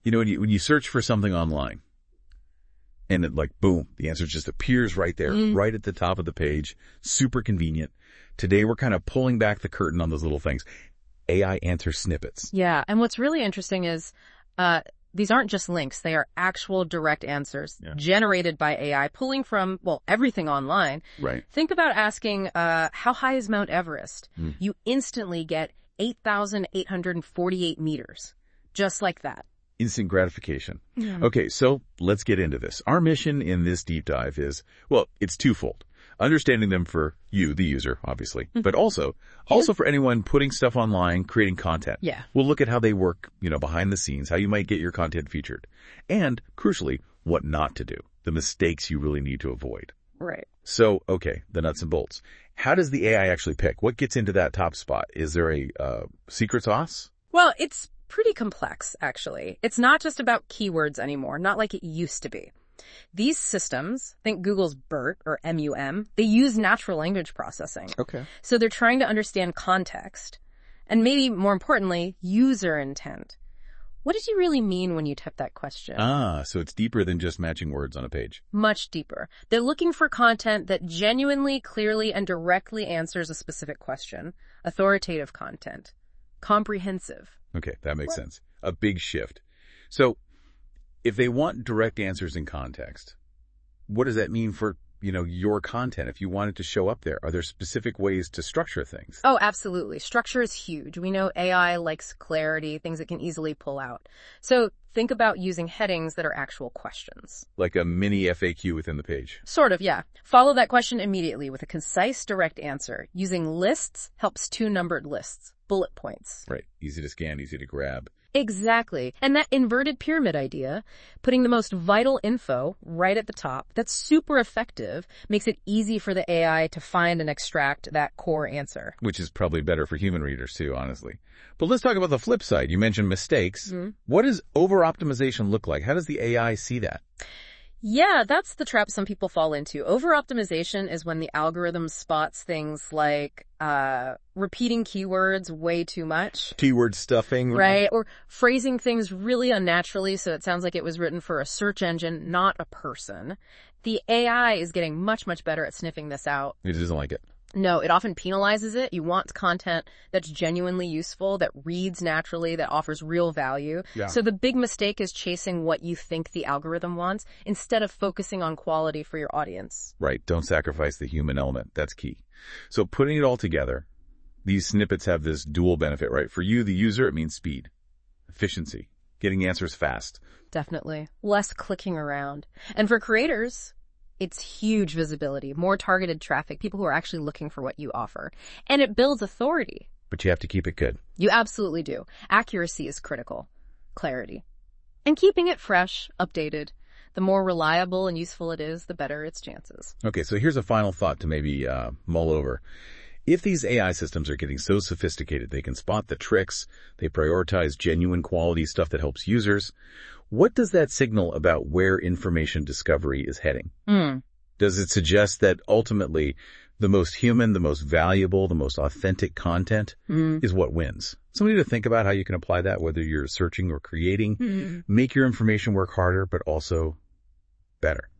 You know, when you search for something online and it like, boom, the answer just appears right there, right at the top of the page. Super convenient. Today, we're kind of pulling back the curtain on those little things. AI answer snippets. Yeah. And what's really interesting is, these aren't just links. They are actual direct answers generated by AI, pulling from, well, everything online. Right. Think about asking, how high is Mount Everest? You instantly get 8,848 meters. Just like that. Instant gratification. Okay, so let's get into this. Our mission in this deep dive is, well, it's twofold. Understanding them for you, the user, obviously, but also for anyone putting stuff online, creating content. Yeah. We'll look at how they work, behind the scenes, how you might get your content featured, and crucially, what not to do, the mistakes you really need to avoid. Right. So, okay, the nuts and bolts. How does the AI actually pick? What gets into that top spot? Is there a secret sauce? Well, it's pretty complex, actually. It's not just about keywords anymore, not like it used to be. These systems, think Google's BERT or MUM, they use natural language processing. Okay. So they're trying to understand context and maybe more importantly, user intent. What did you really mean when you typed that question? So it's deeper than just matching words on a page. Much deeper. They're looking for content that genuinely, clearly, and directly answers a specific question. Authoritative content. Comprehensive. Okay, that makes sense. A big shift. So if they want direct answers in context, what does that mean for, your content? If you want it to show up there, are there specific ways to structure things? Oh, absolutely. Structure is huge. We know AI likes clarity, things it can easily pull out. So think about using headings that are actual questions. Like a mini FAQ within the page. Sort of, yeah. Follow that question immediately with a concise, direct answer. Using lists helps two-numbered lists. Bullet points. Right. Easy to scan, easy to grab. Exactly. And that inverted pyramid idea, putting the most vital info right at the top, that's super effective, makes it easy for the AI to find and extract that core answer. Which is probably better for human readers too, honestly. But let's talk about the flip side. You mentioned mistakes. What does over-optimization look like? How does the AI see that? Yeah, that's the trap some people fall into. Over-optimization is when the algorithm spots things like repeating keywords way too much. Keyword stuffing. Right, or phrasing things really unnaturally so it sounds like it was written for a search engine, not a person. The AI is getting much, much better at sniffing this out. It doesn't like it. No, it often penalizes it. You want content that's genuinely useful, that reads naturally, that offers real value. Yeah. So the big mistake is chasing what you think the algorithm wants instead of focusing on quality for your audience. Right. Don't sacrifice the human element. That's key. So putting it all together, these snippets have this dual benefit, right? For you, the user, it means speed, efficiency, getting answers fast. Definitely. Less clicking around. And for creators, it's huge visibility, more targeted traffic, people who are actually looking for what you offer. And it builds authority. But you have to keep it good. You absolutely do. Accuracy is critical. Clarity. And keeping it fresh, updated. The more reliable and useful it is, the better its chances. Okay, so here's a final thought to maybe mull over. If these AI systems are getting so sophisticated, they can spot the tricks, they prioritize genuine quality stuff that helps users, what does that signal about where information discovery is heading? Does it suggest that ultimately the most human, the most valuable, the most authentic content is what wins? Something to think about how you can apply that, whether you're searching or creating. Make your information work harder, but also better.